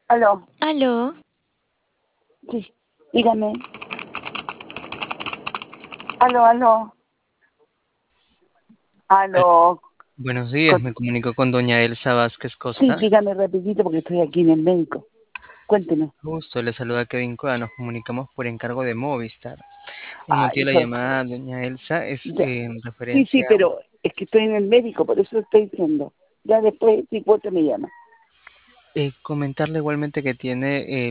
Aló, Aló, sí, dígame. Aló, Al- aló. Buenos días, Con- me comunico con doña Elsa Vázquez Sí, Costa. dígame rapidito porque estoy aquí en el médico. Cuénteme. Justo, le saluda Kevin Coa, nos comunicamos por encargo de Movistar. El Ay, motivo de la hijo, llamada, doña Elsa, es ya. en Sí, referencia a pero es que estoy en el médico, por eso estoy diciendo. Ya después, si puedo, me llama. comentarle igualmente que tiene